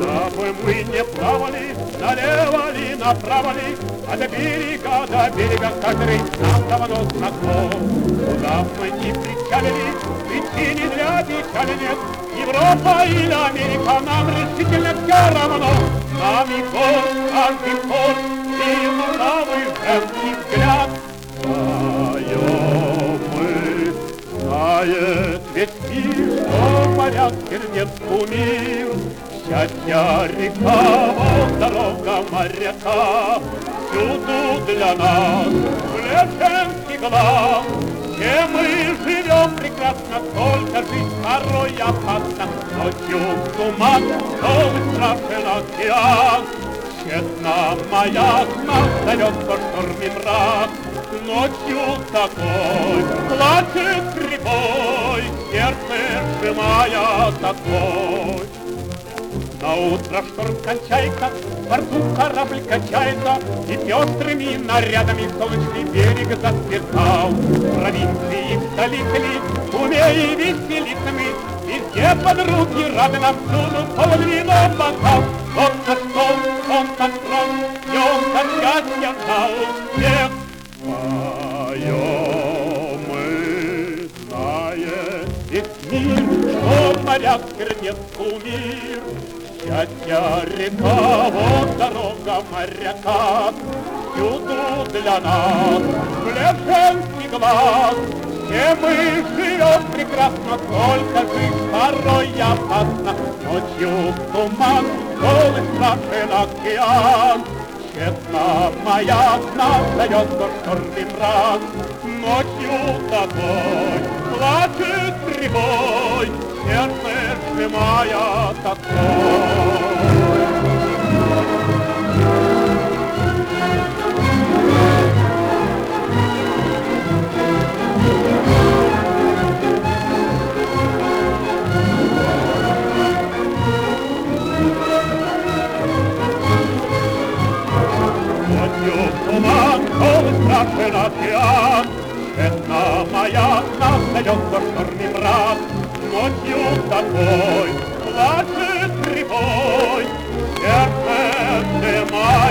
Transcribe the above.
Куда бы мы не плавали, налево ли, направо ли, а до берега который нам давно знаком. Куда бы мы не причалили, причине для печали нет. Европа или Америка, нам решительно все равно. Нами год, каждый ход, и лукавый женский взгляд. Знаем мы, знает весь мир, что моряк сердец кумир. Счастья река, вот дорога моряка, всюду для нас хлеб женский глаз. Все мы живем прекрасно, только жизнь порой опасна. Ночью туман, новый страшен океан. Честно маяк нас зовет по шторме мрак. Ночью такой плачет прибой, сердце сжимая такой. Наутро шторм кончается, в порту корабль качается, и пестрыми нарядами солнечный берег засверкал. В провинции, в столице ли, умея веселиться мы, везде подруги рады нам, всюду полон вина бокал. Вот наш стол, он как трон, днем как счастье дал всех. Поем мы, знает весь мир, что моряк сердец кумир. Счастья река, вот дорога моряка, всюду для нас хлеб женский глаз. Все мы живем прекрасно, только жизнь порой опасна. Ночью туман, голый страшен океан. Честно маяк нас дает до шторме мрак. Ночью такой плачет прибой, сердце сжимая такой. Ночью туман, голый страшен океан. Честно маяк нас дает до шторме мрак. Ночью такой плачет прибой, сердце сжимает.